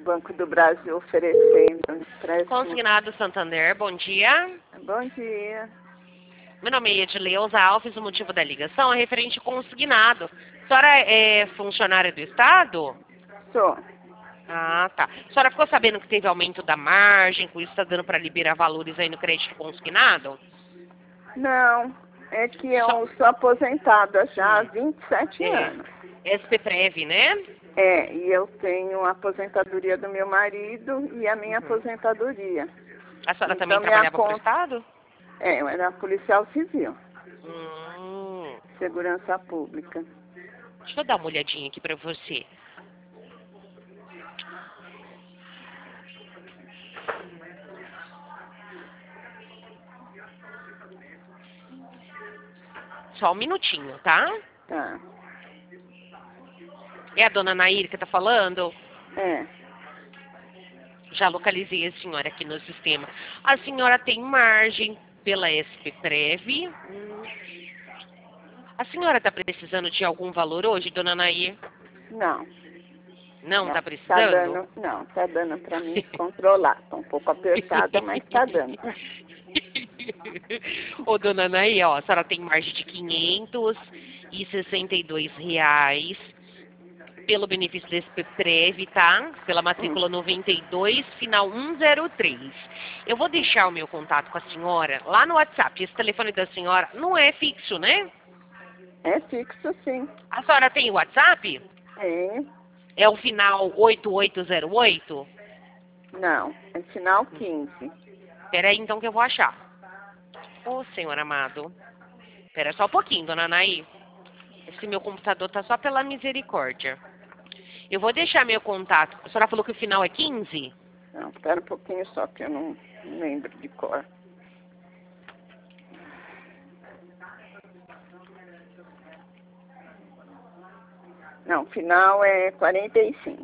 Banco do Brasil oferecendo empréstimo. Consignado Santander, bom dia. Bom dia. Meu nome é Edileuza Alves, o motivo da ligação é referente ao consignado. A senhora é funcionária do Estado? Sou. Ah, tá. A senhora ficou sabendo que teve aumento da margem, com isso está dando para liberar valores aí no crédito consignado? Não, é que eu sou aposentada já há 27 É. anos. SPPrev, né? É, e eu tenho a aposentadoria do meu marido e a minha aposentadoria. A senhora Então, também minha trabalhava para o conta- Estado? É, eu era policial civil, Hum. segurança pública. Deixa eu dar uma olhadinha aqui para você. Só um minutinho, tá? Tá. É a dona Nair que tá falando? É. Já localizei a senhora aqui no sistema. A senhora tem margem pela SPPrev. A senhora está precisando de algum valor hoje, dona Nair? Não. Não está Tá precisando? tá dando para mim controlar. Tá um pouco apertada, mas tá dando. Ô, dona Nair, ó, a senhora tem margem de R$ 562 pelo benefício desse SPPrev, tá? Pela matrícula 92, final 103. Eu vou deixar o meu contato com a senhora lá no WhatsApp. Esse telefone da senhora não é fixo, né? É fixo, sim. A senhora tem o WhatsApp? Tem. É o final 8808? Não, é final 15. Peraí, então, que eu vou achar. Ô, senhor amado. Pera só um pouquinho, dona Anaí. Esse meu computador tá só pela misericórdia. Eu vou deixar meu contato. A senhora falou que o final é 15? Não, espera um pouquinho só, que eu não lembro de cor. Não, final é 45.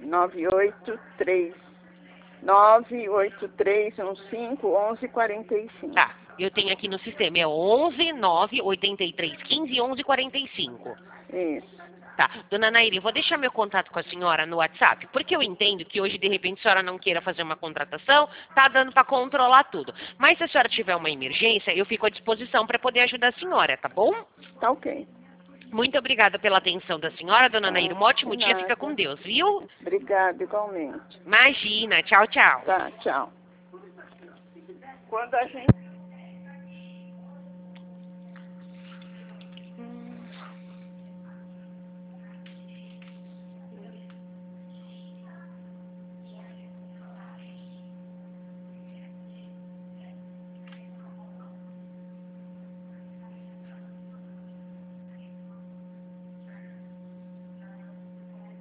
983151145. Tá, eu tenho aqui no sistema. É 11 983 15 11 45. Isso. Tá, dona Nairi, eu vou deixar meu contato com a senhora no WhatsApp, porque eu entendo que hoje, de repente, a senhora não queira fazer uma contratação, tá dando para controlar tudo. Mas se a senhora tiver uma emergência, eu fico à disposição para poder ajudar a senhora, tá bom? Tá ok. Muito obrigada pela atenção da senhora, dona Nairi. Um ótimo dia, fica com Deus, viu? Obrigada, igualmente. Imagina, tchau, tchau. Tá, tchau. Quando a gente...